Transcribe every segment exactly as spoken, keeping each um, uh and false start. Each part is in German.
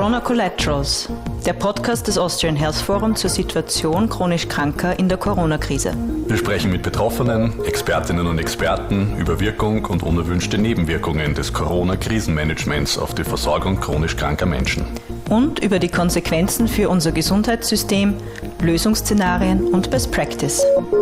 Corona Collaterals, der Podcast des Austrian Health Forum zur Situation chronisch Kranker in der Corona-Krise. Wir sprechen mit Betroffenen, Expertinnen und Experten über Wirkung und unerwünschte Nebenwirkungen des Corona-Krisenmanagements auf die Versorgung chronisch kranker Menschen. Und über die Konsequenzen für unser Gesundheitssystem, Lösungsszenarien und Best Practice.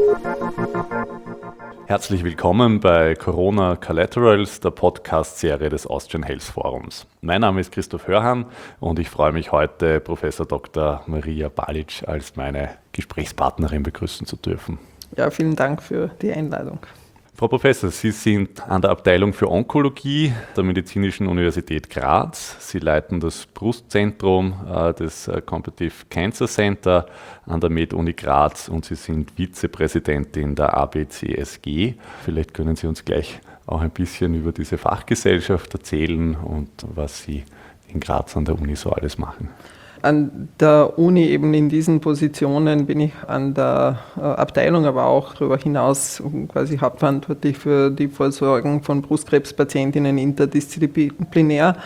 Herzlich willkommen bei Corona Collaterals, der Podcast-Serie des Austrian Health Forums. Mein Name ist Christoph Hörhan und ich freue mich heute, Professor Doktor Maria Balic als meine Gesprächspartnerin begrüßen zu dürfen. Ja, vielen Dank für die Einladung. Frau Professor, Sie sind an der Abteilung für Onkologie der Medizinischen Universität Graz. Sie leiten das Brustzentrum äh, des äh, Competitive Cancer Center an der Med-Uni Graz und Sie sind Vizepräsidentin der A B C S G. Vielleicht können Sie uns gleich auch ein bisschen über diese Fachgesellschaft erzählen und was Sie in Graz an der Uni so alles machen. An der Uni eben in diesen Positionen bin ich an der Abteilung, aber auch darüber hinaus quasi hauptverantwortlich für die Versorgung von Brustkrebspatientinnen interdisziplinär,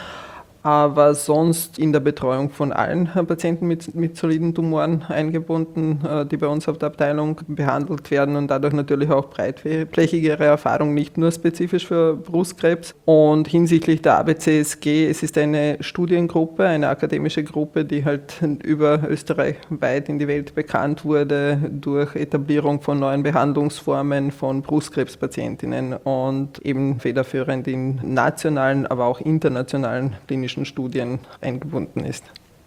aber sonst in der Betreuung von allen Patienten mit, mit soliden Tumoren eingebunden, die bei uns auf der Abteilung behandelt werden und dadurch natürlich auch breitflächigere Erfahrung, nicht nur spezifisch für Brustkrebs. Und hinsichtlich der A B C S G, es ist eine Studiengruppe, eine akademische Gruppe, die halt über Österreich weit in die Welt bekannt wurde durch Etablierung von neuen Behandlungsformen von Brustkrebspatientinnen und eben federführend in nationalen, aber auch internationalen klinischen Studien eingebunden ist.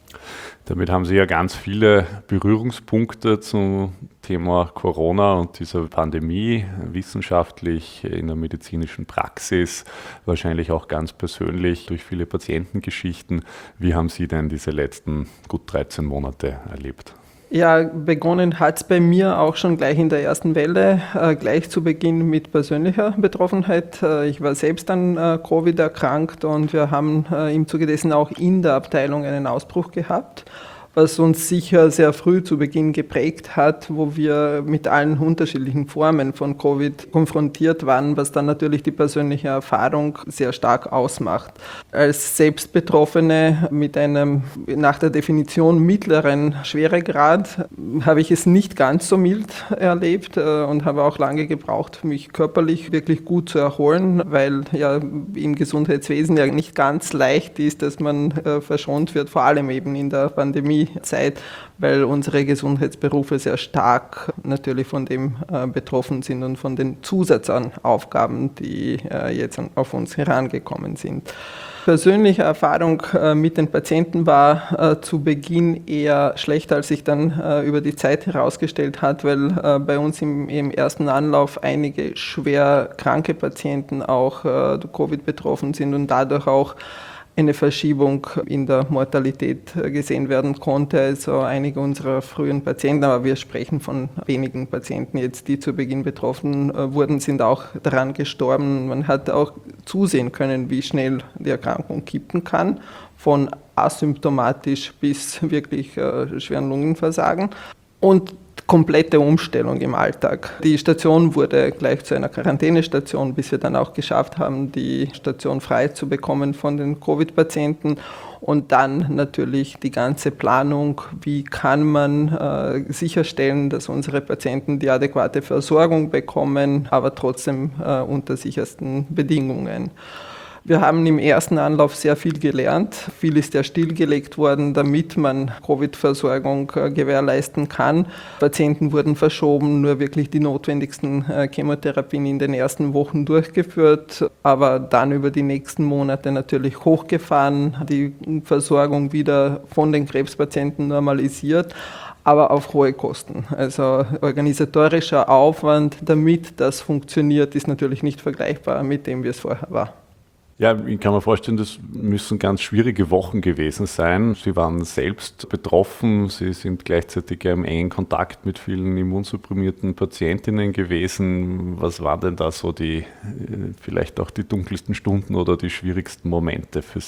Damit haben Sie ja ganz viele Berührungspunkte zum Thema Corona und dieser Pandemie, wissenschaftlich, in der medizinischen Praxis, wahrscheinlich auch ganz persönlich durch viele Patientengeschichten. Wie haben Sie denn diese letzten gut dreizehn Monate erlebt? Ja, begonnen hat es bei mir auch schon gleich in der ersten Welle, äh, gleich zu Beginn mit persönlicher Betroffenheit. Äh, ich war selbst an äh, Covid erkrankt und wir haben äh, im Zuge dessen auch in der Abteilung einen Ausbruch gehabt, was uns sicher sehr früh zu Beginn geprägt hat, wo wir mit allen unterschiedlichen Formen von Covid konfrontiert waren, was dann natürlich die persönliche Erfahrung sehr stark ausmacht. Als Selbstbetroffene mit einem nach der Definition mittleren Schweregrad habe ich es nicht ganz so mild erlebt und habe auch lange gebraucht, mich körperlich wirklich gut zu erholen, weil ja im Gesundheitswesen ja nicht ganz leicht ist, dass man verschont wird, vor allem eben in der Pandemie. Zeit, weil unsere Gesundheitsberufe sehr stark natürlich von dem äh, betroffen sind und von den Zusatzaufgaben, die äh, jetzt auf uns herangekommen sind. Persönliche Erfahrung äh, mit den Patienten war äh, zu Beginn eher schlecht, als sich dann äh, über die Zeit herausgestellt hat, weil äh, bei uns im, im ersten Anlauf einige schwer kranke Patienten auch äh, durch Covid betroffen sind und dadurch auch eine Verschiebung in der Mortalität gesehen werden konnte. Also einige unserer frühen Patienten, aber wir sprechen von wenigen Patienten jetzt, die zu Beginn betroffen wurden, sind auch daran gestorben. Man hat auch zusehen können, wie schnell die Erkrankung kippen kann, von asymptomatisch bis wirklich äh, schweren Lungenversagen. Und komplette Umstellung im Alltag. Die Station wurde gleich zu einer Quarantänestation, bis wir dann auch geschafft haben, die Station frei zu bekommen von den Covid-Patienten. Und dann natürlich die ganze Planung, wie kann man äh, sicherstellen, dass unsere Patienten die adäquate Versorgung bekommen, aber trotzdem äh, unter sichersten Bedingungen. Wir haben im ersten Anlauf sehr viel gelernt. Viel ist ja stillgelegt worden, damit man Covid-Versorgung gewährleisten kann. Patienten wurden verschoben, nur wirklich die notwendigsten Chemotherapien in den ersten Wochen durchgeführt, aber dann über die nächsten Monate natürlich hochgefahren, die Versorgung wieder von den Krebspatienten normalisiert, aber auf hohe Kosten. Also organisatorischer Aufwand, damit das funktioniert, ist natürlich nicht vergleichbar mit dem, wie es vorher war. Ja, ich kann mir vorstellen, das müssen ganz schwierige Wochen gewesen sein. Sie waren selbst betroffen, Sie sind gleichzeitig im engen Kontakt mit vielen immunsupprimierten Patientinnen gewesen. Was waren denn da so die, vielleicht auch die dunkelsten Stunden oder die schwierigsten Momente für Sie?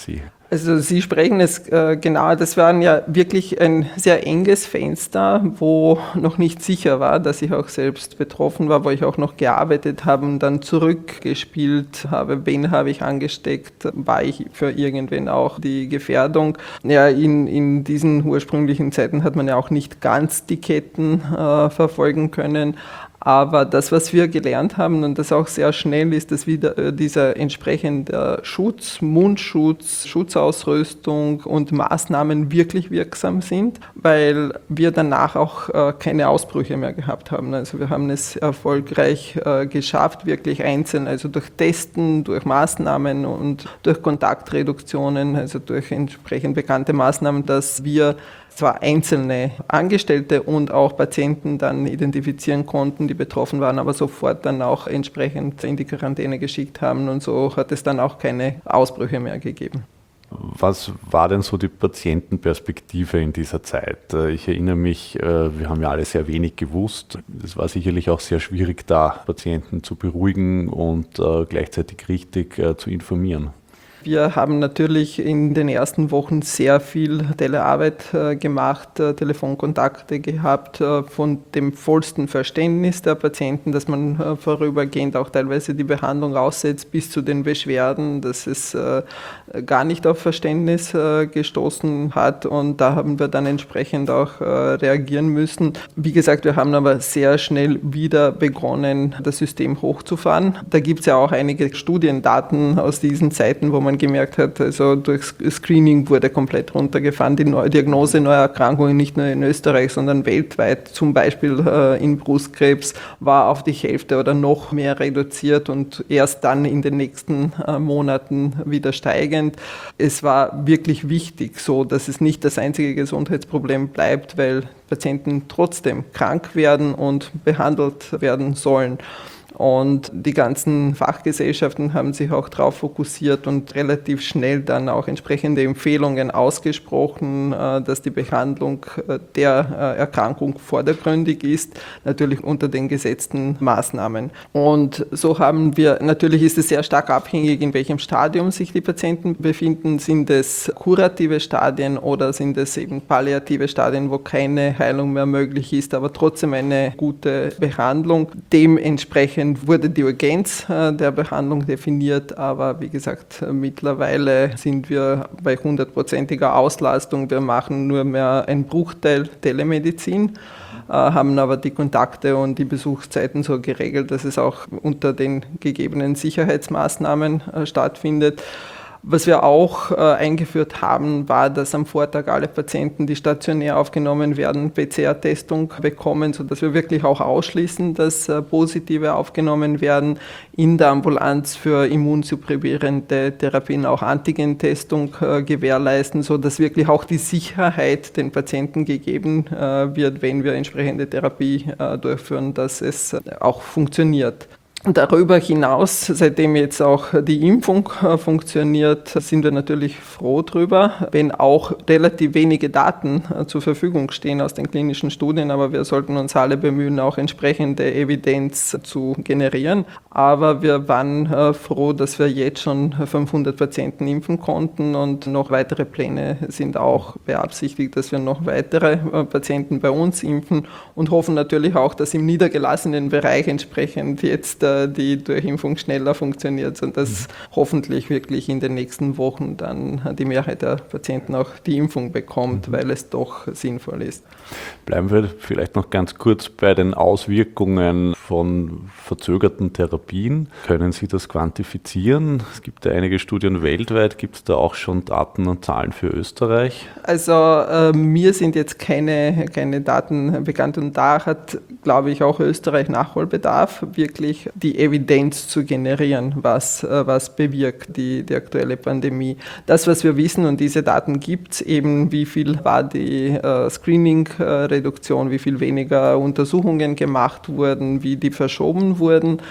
Also Sie sprechen es äh, genau, das war ja wirklich ein sehr enges Fenster, wo noch nicht sicher war, dass ich auch selbst betroffen war, wo ich auch noch gearbeitet habe und dann zurückgespielt habe, wen habe ich angesteckt, war ich für irgendwen auch die Gefährdung. Ja, in, in diesen ursprünglichen Zeiten hat man ja auch nicht ganz die Ketten äh, verfolgen können. Aber das, was wir gelernt haben und das auch sehr schnell ist, dass wieder dieser entsprechende Schutz, Mundschutz, Schutzausrüstung und Maßnahmen wirklich wirksam sind, weil wir danach auch keine Ausbrüche mehr gehabt haben. Also wir haben es erfolgreich geschafft, wirklich einzeln, also durch Testen, durch Maßnahmen und durch Kontaktreduktionen, also durch entsprechend bekannte Maßnahmen, dass wir zwar einzelne Angestellte und auch Patienten dann identifizieren konnten, die betroffen waren, aber sofort dann auch entsprechend in die Quarantäne geschickt haben und so hat es dann auch keine Ausbrüche mehr gegeben. Was war denn so die Patientenperspektive in dieser Zeit? Ich erinnere mich, wir haben ja alle sehr wenig gewusst. Es war sicherlich auch sehr schwierig, da Patienten zu beruhigen und gleichzeitig richtig zu informieren. Wir haben natürlich in den ersten Wochen sehr viel Telearbeit äh, gemacht, äh, Telefonkontakte gehabt, äh, von dem vollsten Verständnis der Patienten, dass man äh, vorübergehend auch teilweise die Behandlung aussetzt, bis zu den Beschwerden, dass es äh, gar nicht auf Verständnis äh, gestoßen hat und da haben wir dann entsprechend auch äh, reagieren müssen. Wie gesagt, wir haben aber sehr schnell wieder begonnen, das System hochzufahren. Da gibt es ja auch einige Studiendaten aus diesen Zeiten, wo man gemerkt hat, also durch Screening wurde komplett runtergefahren, die neue Diagnose neuer Erkrankungen nicht nur in Österreich, sondern weltweit, zum Beispiel äh, in Brustkrebs, war auf die Hälfte oder noch mehr reduziert und erst dann in den nächsten äh, Monaten wieder steigend. Es war wirklich wichtig, so dass es nicht das einzige Gesundheitsproblem bleibt, weil Patienten trotzdem krank werden und behandelt werden sollen. Und die ganzen Fachgesellschaften haben sich auch darauf fokussiert und relativ schnell dann auch entsprechende Empfehlungen ausgesprochen, dass die Behandlung der Erkrankung vordergründig ist, natürlich unter den gesetzten Maßnahmen. Und so haben wir, natürlich ist es sehr stark abhängig, in welchem Stadium sich die Patienten befinden. Sind es kurative Stadien oder sind es eben palliative Stadien, wo keine Heilung mehr möglich ist, aber trotzdem eine gute Behandlung. Dementsprechend wurde die Urgenz der Behandlung definiert, aber wie gesagt, mittlerweile sind wir bei hundertprozentiger Auslastung. Wir machen nur mehr einen Bruchteil Telemedizin, haben aber die Kontakte und die Besuchszeiten so geregelt, dass es auch unter den gegebenen Sicherheitsmaßnahmen stattfindet. Was wir auch äh, eingeführt haben, war, dass am Vortag alle Patienten, die stationär aufgenommen werden, P C R-Testung bekommen, sodass wir wirklich auch ausschließen, dass äh, Positive aufgenommen werden. In der Ambulanz für immunsupprimierende Therapien auch Antigentestung äh, gewährleisten, sodass wirklich auch die Sicherheit den Patienten gegeben äh, wird, wenn wir entsprechende Therapie äh, durchführen, dass es äh, auch funktioniert. Darüber hinaus, seitdem jetzt auch die Impfung funktioniert, sind wir natürlich froh drüber, wenn auch relativ wenige Daten zur Verfügung stehen aus den klinischen Studien, aber wir sollten uns alle bemühen, auch entsprechende Evidenz zu generieren. Aber wir waren froh, dass wir jetzt schon fünfhundert Patienten impfen konnten und noch weitere Pläne sind auch beabsichtigt, dass wir noch weitere Patienten bei uns impfen und hoffen natürlich auch, dass im niedergelassenen Bereich entsprechend jetzt die Durchimpfung schneller funktioniert und dass hoffentlich wirklich in den nächsten Wochen dann die Mehrheit der Patienten auch die Impfung bekommt, weil es doch sinnvoll ist. Bleiben wir vielleicht noch ganz kurz bei den Auswirkungen von verzögerten Therapien. Können Sie das quantifizieren? Es gibt ja einige Studien weltweit. Gibt es da auch schon Daten und Zahlen für Österreich? Also äh, mir sind jetzt keine, keine Daten bekannt und da hat, glaube ich, auch Österreich Nachholbedarf, wirklich die Evidenz zu generieren, was, äh, was bewirkt die, die aktuelle Pandemie. Das, was wir wissen, und diese Daten gibt es eben, wie viel war die äh, Screening-Reduktion, wie viel weniger Untersuchungen gemacht wurden, wie die verschoben wurden.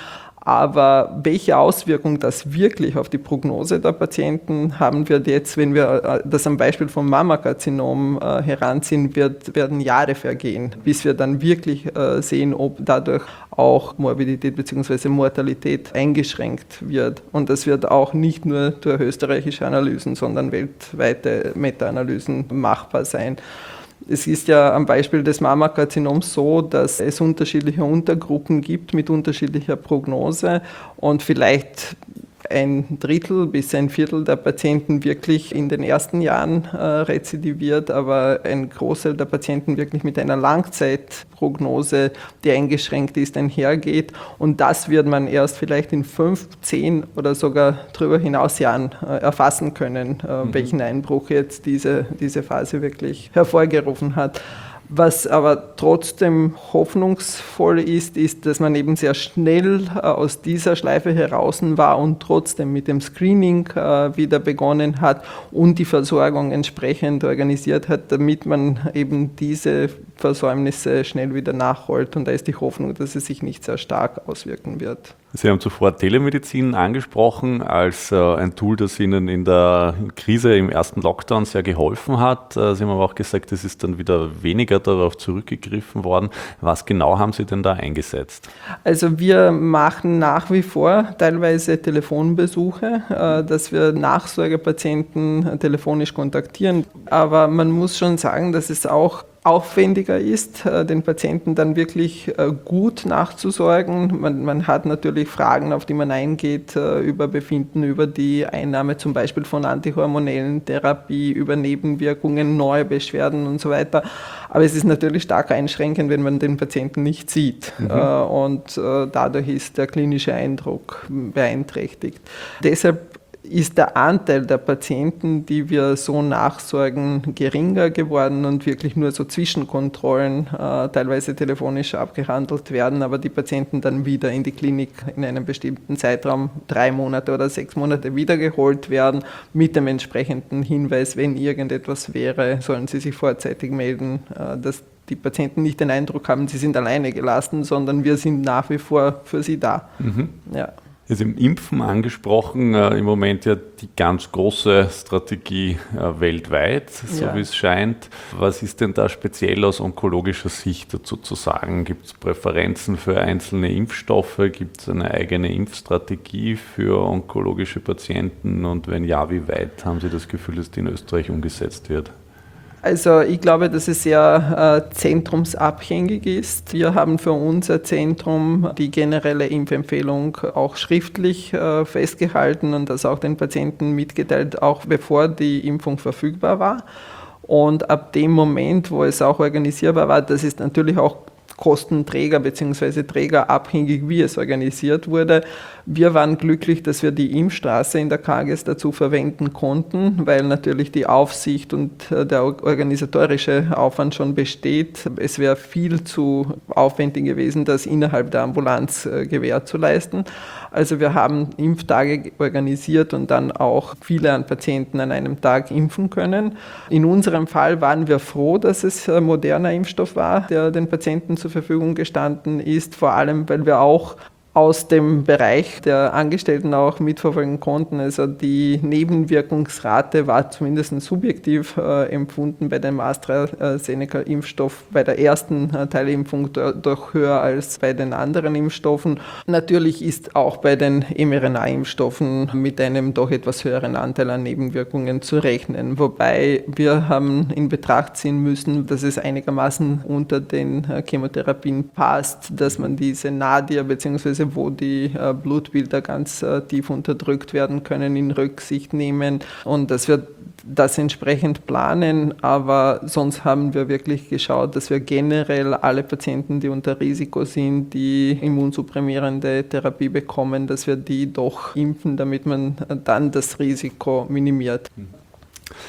Aber welche Auswirkung das wirklich auf die Prognose der Patienten haben wird jetzt, wenn wir das am Beispiel vom Mammakarzinom äh, heranziehen, wird, werden Jahre vergehen, bis wir dann wirklich äh, sehen, ob dadurch auch Morbidität bzw. Mortalität eingeschränkt wird. Und das wird auch nicht nur durch österreichische Analysen, sondern weltweite Meta-Analysen machbar sein. Es ist ja am Beispiel des Mammakarzinoms so, dass es unterschiedliche Untergruppen gibt mit unterschiedlicher Prognose und vielleicht ein Drittel bis ein Viertel der Patienten wirklich in den ersten Jahren äh, rezidiviert, aber ein Großteil der Patienten wirklich mit einer Langzeitprognose, die eingeschränkt ist, einhergeht. Und das wird man erst vielleicht in fünf, zehn oder sogar darüber hinaus Jahren äh, erfassen können, äh, mhm. welchen Einbruch jetzt diese, diese Phase wirklich hervorgerufen hat. Was aber trotzdem hoffnungsvoll ist, ist, dass man eben sehr schnell aus dieser Schleife heraus war und trotzdem mit dem Screening wieder begonnen hat und die Versorgung entsprechend organisiert hat, damit man eben diese Versäumnisse schnell wieder nachholt. Und da ist die Hoffnung, dass es sich nicht sehr stark auswirken wird. Sie haben zuvor Telemedizin angesprochen als äh, ein Tool, das Ihnen in der Krise im ersten Lockdown sehr geholfen hat. Äh, Sie haben aber auch gesagt, es ist dann wieder weniger darauf zurückgegriffen worden. Was genau haben Sie denn da eingesetzt? Also wir machen nach wie vor teilweise Telefonbesuche, äh, dass wir Nachsorgepatienten telefonisch kontaktieren. Aber man muss schon sagen, dass es auch aufwendiger ist, den Patienten dann wirklich gut nachzusorgen. Man, man hat natürlich Fragen, auf die man eingeht, über Befinden, über die Einnahme zum Beispiel von antihormonellen Therapie, über Nebenwirkungen, neue Beschwerden und so weiter. Aber es ist natürlich stark einschränkend, wenn man den Patienten nicht sieht. Mhm. Und dadurch ist der klinische Eindruck beeinträchtigt. Deshalb ist der Anteil der Patienten, die wir so nachsorgen, geringer geworden und wirklich nur so Zwischenkontrollen äh, teilweise telefonisch abgehandelt werden, aber die Patienten dann wieder in die Klinik in einem bestimmten Zeitraum, drei Monate oder sechs Monate, wiedergeholt werden, mit dem entsprechenden Hinweis, wenn irgendetwas wäre, sollen sie sich vorzeitig melden, äh, dass die Patienten nicht den Eindruck haben, sie sind alleine gelassen, sondern wir sind nach wie vor für sie da. Mhm. Ja. Jetzt im Impfen angesprochen, äh, im Moment ja die ganz große Strategie äh, weltweit, so ja. wie es scheint. Was ist denn da speziell aus onkologischer Sicht dazu zu sagen? Gibt es Präferenzen für einzelne Impfstoffe? Gibt es eine eigene Impfstrategie für onkologische Patienten? Und wenn ja, wie weit haben Sie das Gefühl, dass die in Österreich umgesetzt wird? Also ich glaube, dass es sehr äh, zentrumsabhängig ist. Wir haben für unser Zentrum die generelle Impfempfehlung auch schriftlich äh, festgehalten und das auch den Patienten mitgeteilt, auch bevor die Impfung verfügbar war. Und ab dem Moment, wo es auch organisierbar war, das ist natürlich auch Kostenträger bzw. trägerabhängig, wie es organisiert wurde. Wir waren glücklich, dass wir die Impfstraße in der K G S dazu verwenden konnten, weil natürlich die Aufsicht und der organisatorische Aufwand schon besteht. Es wäre viel zu aufwendig gewesen, das innerhalb der Ambulanz gewähr zu leisten. Also wir haben Impftage organisiert und dann auch viele an Patienten an einem Tag impfen können. In unserem Fall waren wir froh, dass es ein moderner Impfstoff war, der den Patienten zur Verfügung gestanden ist, vor allem weil wir auch aus dem Bereich der Angestellten auch mitverfolgen konnten. Also die Nebenwirkungsrate war zumindest subjektiv äh, empfunden bei dem AstraZeneca-Impfstoff bei der ersten äh, Teilimpfung doch höher als bei den anderen Impfstoffen. Natürlich ist auch bei den mRNA-Impfstoffen mit einem doch etwas höheren Anteil an Nebenwirkungen zu rechnen. Wobei wir haben in Betracht ziehen müssen, dass es einigermaßen unter den äh, Chemotherapien passt, dass man diese Nadir bzw. wo die äh, Blutbilder ganz äh, tief unterdrückt werden können, in Rücksicht nehmen und dass wir das entsprechend planen, aber sonst haben wir wirklich geschaut, dass wir generell alle Patienten, die unter Risiko sind, die immunsupprimierende Therapie bekommen, dass wir die doch impfen, damit man dann das Risiko minimiert.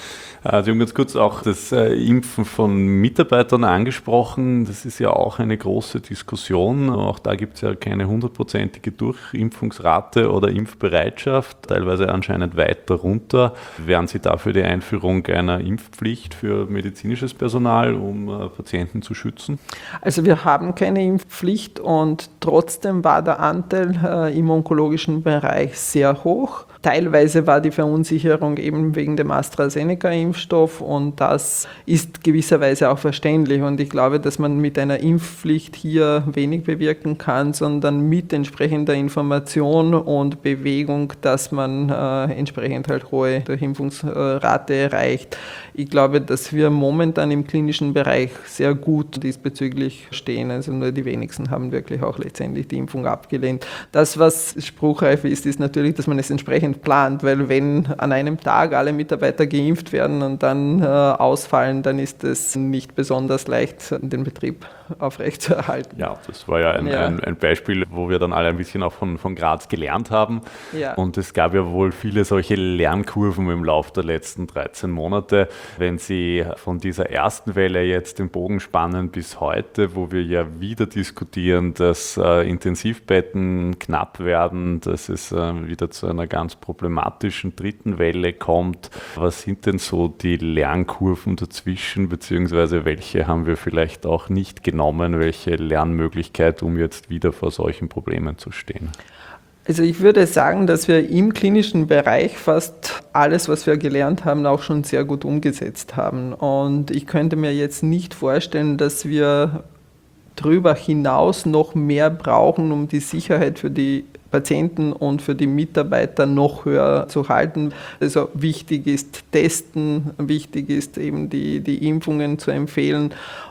Sie haben ganz kurz auch das Impfen von Mitarbeitern angesprochen. Das ist ja auch eine große Diskussion. Auch da gibt es ja keine hundertprozentige Durchimpfungsrate oder Impfbereitschaft, teilweise anscheinend weit darunter. Wären Sie dafür die Einführung einer Impfpflicht für medizinisches Personal, um Patienten zu schützen? Also wir haben keine Impfpflicht und trotzdem war der Anteil äh, im onkologischen Bereich sehr hoch. Teilweise war die Verunsicherung eben wegen dem AstraZeneca-Impfstoff und das ist gewisserweise auch verständlich. Und ich glaube, dass man mit einer Impfpflicht hier wenig bewirken kann, sondern mit entsprechender Information und Bewegung, dass man äh, entsprechend halt hohe Durchimpfungsrate erreicht. Ich glaube, dass wir momentan im klinischen Bereich sehr gut diesbezüglich stehen. Also nur die wenigsten haben wirklich auch letztendlich die Impfung abgelehnt. Das, was spruchreif ist, ist natürlich, dass man es entsprechend plant, weil wenn an einem Tag alle Mitarbeiter geimpft werden und dann äh, ausfallen, dann ist es nicht besonders leicht, den Betrieb aufrechtzuerhalten. Ja, das war ja ein, ja. ein, ein Beispiel, wo wir dann alle ein bisschen auch von, von Graz gelernt haben. Ja. Und es gab ja wohl viele solche Lernkurven im Laufe der letzten dreizehn Monate. Wenn Sie von dieser ersten Welle jetzt den Bogen spannen bis heute, wo wir ja wieder diskutieren, dass äh, Intensivbetten knapp werden, dass es äh, wieder zu einer ganz problematischen dritten Welle kommt. Was sind denn so die Lernkurven dazwischen, beziehungsweise welche haben wir vielleicht auch nicht genommen, welche Lernmöglichkeit, um jetzt wieder vor solchen Problemen zu stehen? Also ich würde sagen, dass wir im klinischen Bereich fast alles, was wir gelernt haben, auch schon sehr gut umgesetzt haben. Und ich könnte mir jetzt nicht vorstellen, dass wir darüber hinaus noch mehr brauchen, um die Sicherheit für die Patienten und für die Mitarbeiter noch höher zu halten. Also wichtig ist Testen, wichtig ist eben die, die Impfungen zu empfehlen.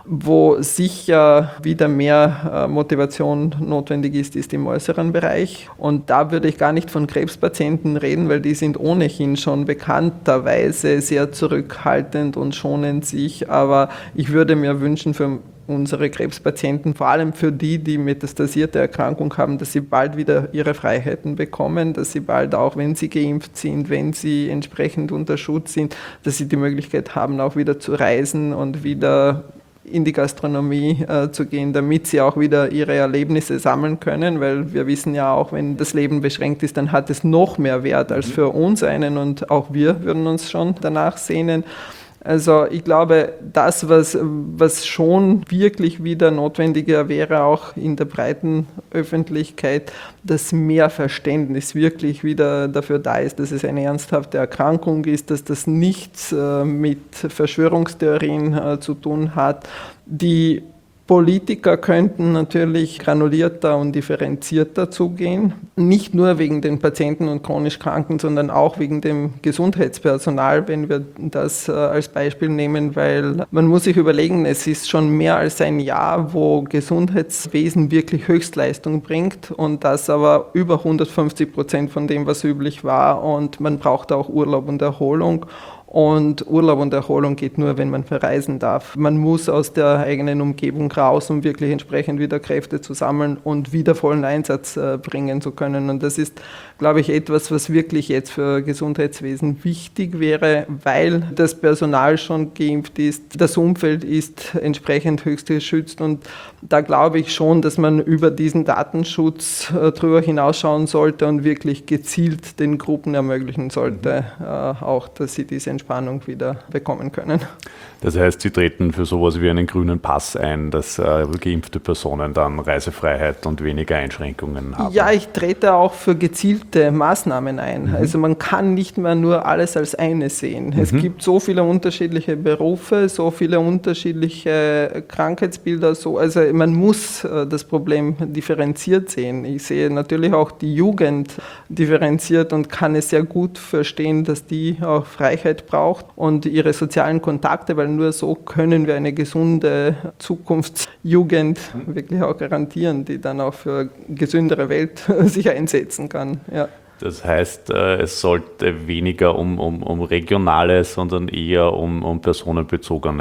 Wo sicher wieder mehr Motivation notwendig ist, ist im äußeren Bereich. Und da würde ich gar nicht von Krebspatienten reden, weil die sind ohnehin schon bekannterweise sehr zurückhaltend und schonen sich. Aber ich würde mir wünschen für unsere Krebspatienten, vor allem für die, die metastasierte Erkrankung haben, dass sie bald wieder ihre Freiheiten bekommen, dass sie bald auch, wenn sie geimpft sind, wenn sie entsprechend unter Schutz sind, dass sie die Möglichkeit haben, auch wieder zu reisen und wieder in die Gastronomie äh, zu gehen, damit sie auch wieder ihre Erlebnisse sammeln können, weil wir wissen ja auch, wenn das Leben beschränkt ist, dann hat es noch mehr Wert als für uns einen und auch wir würden uns schon danach sehnen. Also ich glaube, das, was, was schon wirklich wieder notwendiger wäre, auch in der breiten Öffentlichkeit, dass mehr Verständnis wirklich wieder dafür da ist, dass es eine ernsthafte Erkrankung ist, dass das nichts äh, mit Verschwörungstheorien äh, zu tun hat. Die Politiker könnten natürlich granulierter und differenzierter zugehen, nicht nur wegen den Patienten und chronisch Kranken, sondern auch wegen dem Gesundheitspersonal, wenn wir das äh, als Beispiel nehmen, weil man muss sich überlegen, es ist schon mehr als ein Jahr, wo Gesundheitswesen wirklich Höchstleistung bringt und das aber über hundertfünfzig Prozent von dem, was üblich war und man braucht auch Urlaub und Erholung. Und Urlaub und Erholung geht nur, wenn man verreisen darf. Man muss aus der eigenen Umgebung raus, um wirklich entsprechend wieder Kräfte zu sammeln und wieder vollen Einsatz äh, bringen zu können. Und das ist, glaube ich, etwas, was wirklich jetzt für Gesundheitswesen wichtig wäre, weil das Personal schon geimpft ist, das Umfeld ist entsprechend höchst geschützt. Und da glaube ich schon, dass man über diesen Datenschutz äh, drüber hinausschauen sollte und wirklich gezielt den Gruppen ermöglichen sollte, äh, auch, dass sie diese Entspannung wieder bekommen können. Das heißt, Sie treten für sowas wie einen grünen Pass ein, dass äh, geimpfte Personen dann Reisefreiheit und weniger Einschränkungen haben? Ja, ich trete auch für gezielte Maßnahmen ein. Mhm. Also man kann nicht mehr nur alles als eine sehen. Mhm. Es gibt so viele unterschiedliche Berufe, so viele unterschiedliche Krankheitsbilder. So, also man muss äh, das Problem differenziert sehen. Ich sehe natürlich auch die Jugend differenziert und kann es sehr gut verstehen, dass die auch Freiheit braucht und ihre sozialen Kontakte, weil nur so können wir eine gesunde Zukunftsjugend wirklich auch garantieren, die dann auch für eine gesündere Welt sich einsetzen kann. Ja. Das heißt, es sollte weniger um, um, um regionale, sondern eher um, um personenbezogene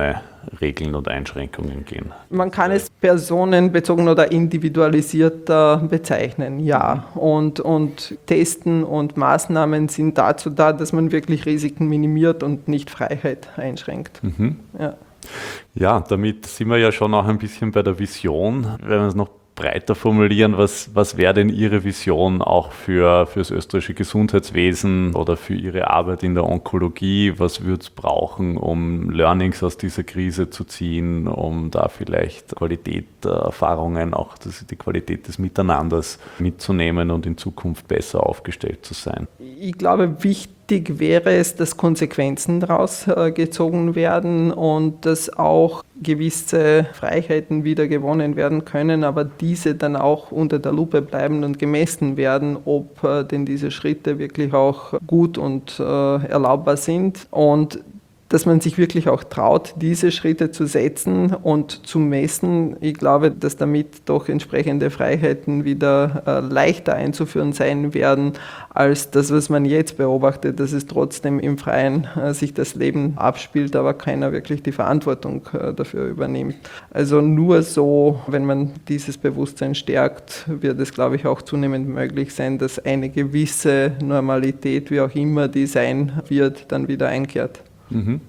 Regeln und Einschränkungen gehen? Man kann es personenbezogen oder individualisierter bezeichnen, ja. Und, und Testen und Maßnahmen sind dazu da, dass man wirklich Risiken minimiert und nicht Freiheit einschränkt. Mhm. Ja. Ja, damit sind wir ja schon auch ein bisschen bei der Vision. Wenn wir es noch breiter formulieren, was, was wäre denn Ihre Vision auch für, für das österreichische Gesundheitswesen oder für Ihre Arbeit in der Onkologie? Was würde es brauchen, um Learnings aus dieser Krise zu ziehen, um da vielleicht Qualität der Erfahrungen, auch das, die Qualität des Miteinanders mitzunehmen und in Zukunft besser aufgestellt zu sein? Ich glaube, wichtig wäre es, dass Konsequenzen daraus äh, gezogen werden und dass auch gewisse Freiheiten wieder gewonnen werden können, aber diese dann auch unter der Lupe bleiben und gemessen werden, ob äh, denn diese Schritte wirklich auch gut und äh, erlaubbar sind und dass man sich wirklich auch traut, diese Schritte zu setzen und zu messen. Ich glaube, dass damit doch entsprechende Freiheiten wieder äh, leichter einzuführen sein werden, als das, was man jetzt beobachtet, dass es trotzdem im Freien äh, sich das Leben abspielt, aber keiner wirklich die Verantwortung äh, dafür übernimmt. Also nur so, wenn man dieses Bewusstsein stärkt, wird es, glaube ich, auch zunehmend möglich sein, dass eine gewisse Normalität, wie auch immer die sein wird, dann wieder einkehrt. Mhm.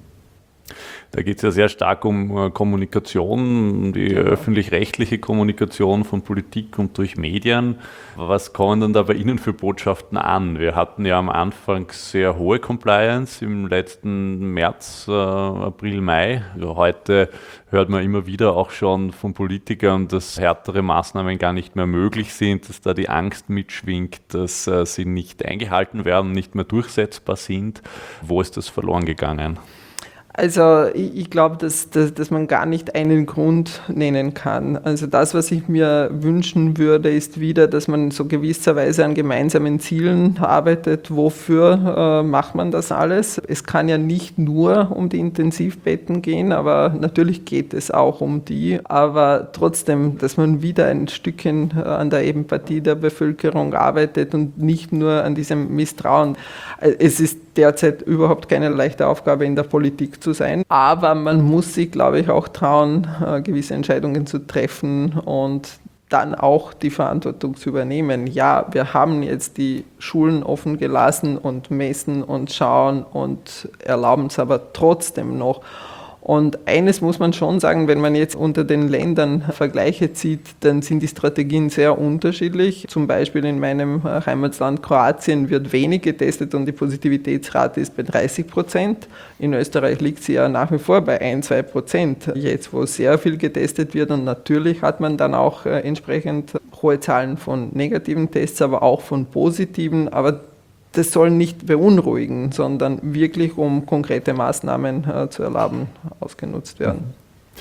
Da geht es ja sehr stark um äh, Kommunikation, um die genau. öffentlich-rechtliche Kommunikation von Politik und durch Medien. Was kommen denn da bei Ihnen für Botschaften an? Wir hatten ja am Anfang sehr hohe Compliance im letzten März, äh, April, Mai. Ja, heute hört man immer wieder auch schon von Politikern, dass härtere Maßnahmen gar nicht mehr möglich sind, dass da die Angst mitschwingt, dass äh, sie nicht eingehalten werden, nicht mehr durchsetzbar sind. Wo ist das verloren gegangen? Also ich, ich glaube, dass, dass, dass man gar nicht einen Grund nennen kann. Also das, was ich mir wünschen würde, ist wieder, dass man so gewisserweise an gemeinsamen Zielen arbeitet. Wofür äh, macht man das alles? Es kann ja nicht nur um die Intensivbetten gehen, aber natürlich geht es auch um die. Aber trotzdem, dass man wieder ein Stückchen äh, an der Empathie der Bevölkerung arbeitet und nicht nur an diesem Misstrauen. Es ist derzeit überhaupt keine leichte Aufgabe in der Politik zu sein, aber man muss sich, glaube ich, auch trauen, gewisse Entscheidungen zu treffen und dann auch die Verantwortung zu übernehmen. Ja, wir haben jetzt die Schulen offen gelassen und messen und schauen und erlauben es aber trotzdem noch. Und eines muss man schon sagen, wenn man jetzt unter den Ländern Vergleiche zieht, dann sind die Strategien sehr unterschiedlich. Zum Beispiel in meinem Heimatland Kroatien wird wenig getestet und die Positivitätsrate ist bei dreißig Prozent. In Österreich liegt sie ja nach wie vor bei ein bis zwei Prozent. Jetzt, wo sehr viel getestet wird und natürlich hat man dann auch entsprechend hohe Zahlen von negativen Tests, aber auch von positiven, aber das soll nicht beunruhigen, sondern wirklich, um konkrete Maßnahmen äh, zu erlauben, ausgenutzt werden.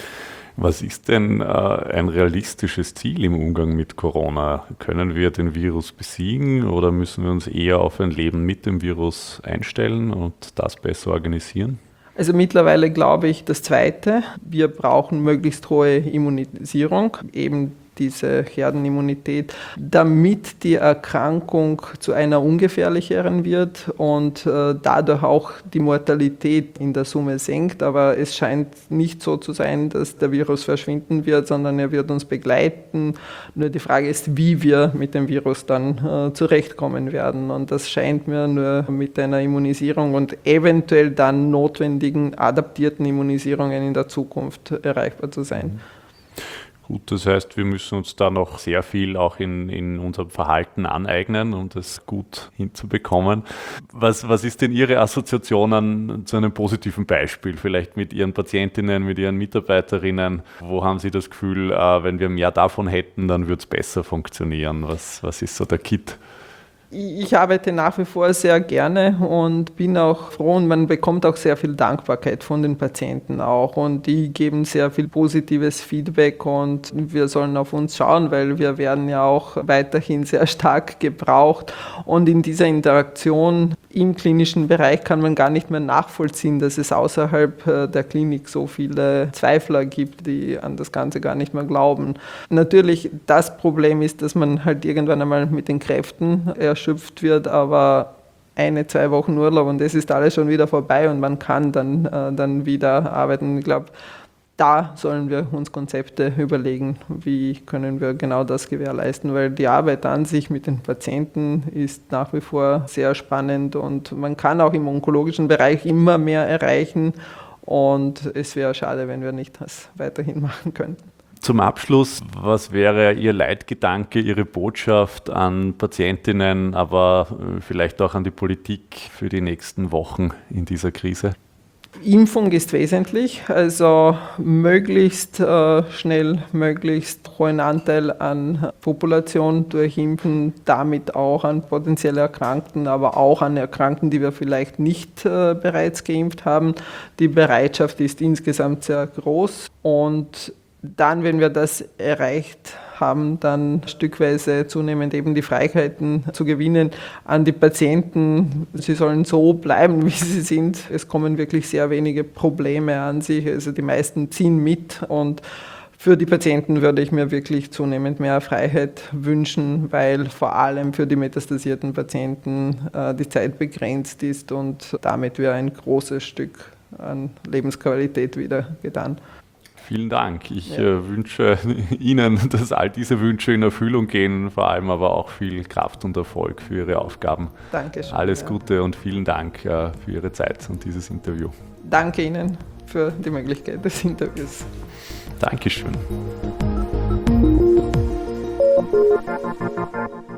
Was ist denn äh, ein realistisches Ziel im Umgang mit Corona? Können wir den Virus besiegen oder müssen wir uns eher auf ein Leben mit dem Virus einstellen und das besser organisieren? Also mittlerweile glaube ich das Zweite. Wir brauchen möglichst hohe Immunisierung, eben diese Herdenimmunität, damit die Erkrankung zu einer ungefährlicheren wird und äh, dadurch auch die Mortalität in der Summe senkt. Aber es scheint nicht so zu sein, dass der Virus verschwinden wird, sondern er wird uns begleiten. Nur die Frage ist, wie wir mit dem Virus dann äh, zurechtkommen werden. Und das scheint mir nur mit einer Immunisierung und eventuell dann notwendigen adaptierten Immunisierungen in der Zukunft erreichbar zu sein. Gut, das heißt, wir müssen uns da noch sehr viel auch in, in unserem Verhalten aneignen, um das gut hinzubekommen. Was, was ist denn Ihre Assoziation an, zu einem positiven Beispiel? Vielleicht mit Ihren Patientinnen, mit Ihren Mitarbeiterinnen? Wo haben Sie das Gefühl, äh, wenn wir mehr davon hätten, dann würde es besser funktionieren? Was, was ist so der Kit? Ich arbeite nach wie vor sehr gerne und bin auch froh und man bekommt auch sehr viel Dankbarkeit von den Patienten auch und die geben sehr viel positives Feedback und wir sollen auf uns schauen, weil wir werden ja auch weiterhin sehr stark gebraucht und in dieser Interaktion im klinischen Bereich kann man gar nicht mehr nachvollziehen, dass es außerhalb der Klinik so viele Zweifler gibt, die an das Ganze gar nicht mehr glauben. Natürlich, das Problem ist, dass man halt irgendwann einmal mit den Kräften erschöpft wird, aber eine, zwei Wochen Urlaub und das ist alles schon wieder vorbei und man kann dann, äh, dann wieder arbeiten. Ich glaube, da sollen wir uns Konzepte überlegen, wie können wir genau das gewährleisten, weil die Arbeit an sich mit den Patienten ist nach wie vor sehr spannend und man kann auch im onkologischen Bereich immer mehr erreichen und es wäre schade, wenn wir nicht das weiterhin machen könnten. Zum Abschluss, was wäre Ihr Leitgedanke, Ihre Botschaft an Patientinnen, aber vielleicht auch an die Politik für die nächsten Wochen in dieser Krise? Impfung ist wesentlich, also möglichst äh, schnell, möglichst hohen Anteil an Population durchimpfen, damit auch an potenzielle Erkrankten, aber auch an Erkrankten, die wir vielleicht nicht äh, bereits geimpft haben. Die Bereitschaft ist insgesamt sehr groß und dann, wenn wir das erreicht haben, dann stückweise zunehmend eben die Freiheiten zu gewinnen an die Patienten. Sie sollen so bleiben, wie sie sind. Es kommen wirklich sehr wenige Probleme an sich. Also die meisten ziehen mit und für die Patienten würde ich mir wirklich zunehmend mehr Freiheit wünschen, weil vor allem für die metastasierten Patienten äh, die Zeit begrenzt ist und damit wäre ein großes Stück an Lebensqualität wieder getan. Vielen Dank. Ich ja. äh, wünsche Ihnen, dass all diese Wünsche in Erfüllung gehen, vor allem aber auch viel Kraft und Erfolg für Ihre Aufgaben. Dankeschön. Alles ja. Gute und vielen Dank äh, für Ihre Zeit und dieses Interview. Danke Ihnen für die Möglichkeit des Interviews. Dankeschön.